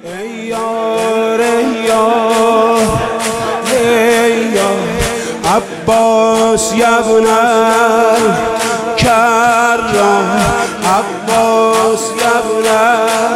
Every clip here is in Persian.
ای یار ای یار ای یار عباس یبن کرام عباس یبن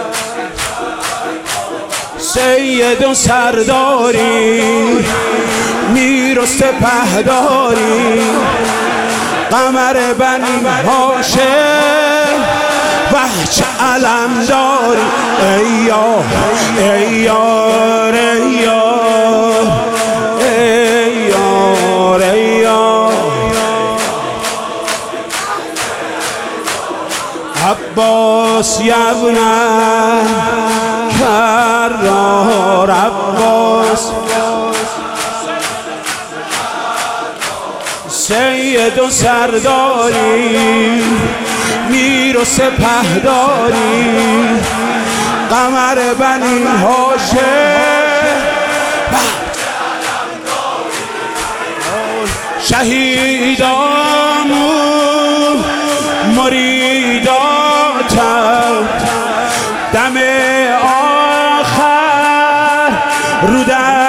سید و سرداری میر و سپهداری قمر بنی هاشم وحش علمداری ای یار ای یار ای یار ای یار ای یار عباس یبن کرار عباس سید و سرداری میر و سپهداری قمر بنی هاشم شهیدامون مریداتم دم آخر رو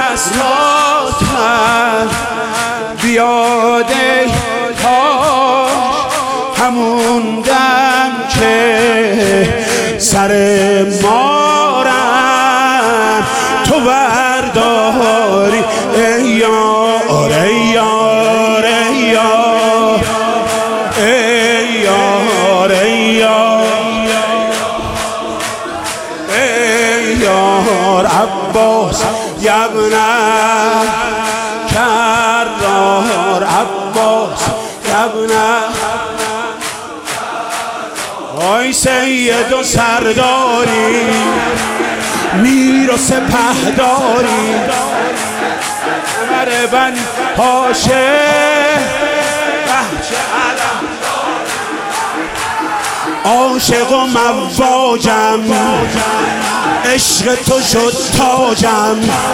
دستاتم بیاد ای کاش همون دم که سر مارم تو برداری ای یار ای یار ای یار ای یار ای یار ای یار عباس یبن کرار عباس یبن آی سید و سرداری میر و سپهداری قمر بنی هاشم وحش عاشق و مواجم عشق تو شد تاجم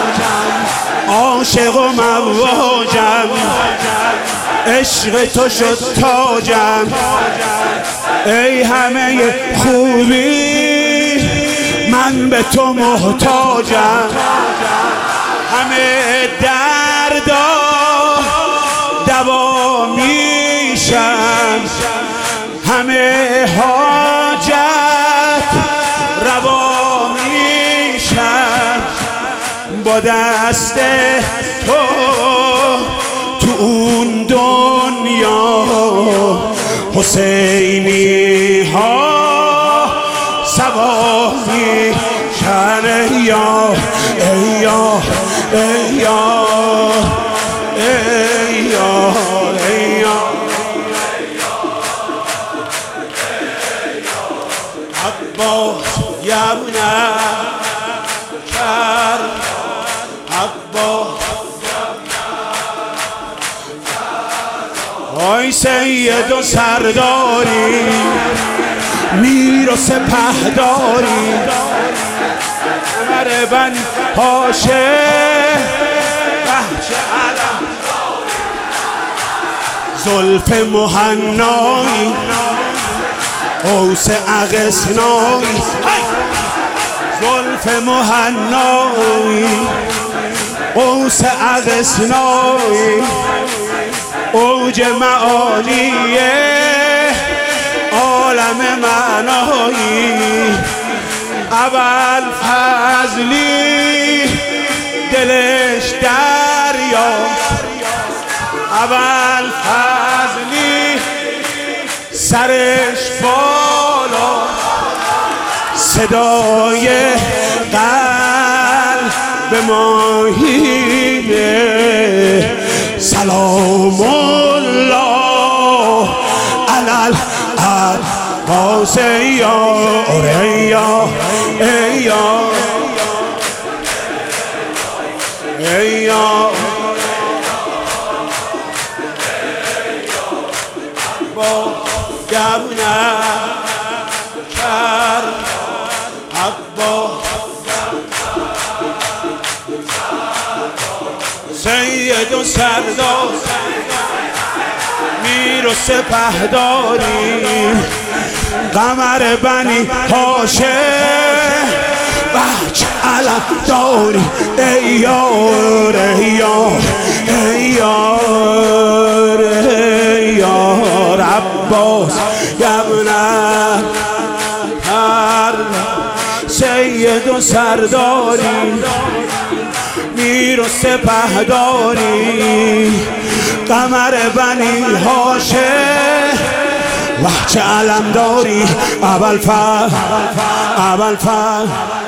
عاشق و مواجم عشق تو شد تاجم ای همه خوبی من به تو محتاجم همه دردا دوا میشم همه حاجت روا میشم با دست تو اون دنیا حسینی ها سوا میشن ای یار ای یار ای یار ای یار ای یار عباس یبن کر عباس آی سید و سرداری میر و سپهداری قمر بنی هاشم وحش علمداری زلف مهنایی قوس اغسنایی زلف مهنایی قوس اغسنایی اوج معانی عالم معنایی ابوالفضلی دلش دریا ابوالفضلی سرش بالا صدای قلب ماهینه سلام الله علی العباس ای یار ای یار ای یار ای یار عباس یبن کر عباس سید و سردار میر و سپهداری قمر بنی هاشم داری ای یار ای یار ای یار ای یار عباس یمنه سید و سرداری میر و سپهداری قمر بنی هاشم وحچه علمداری ابوالفضل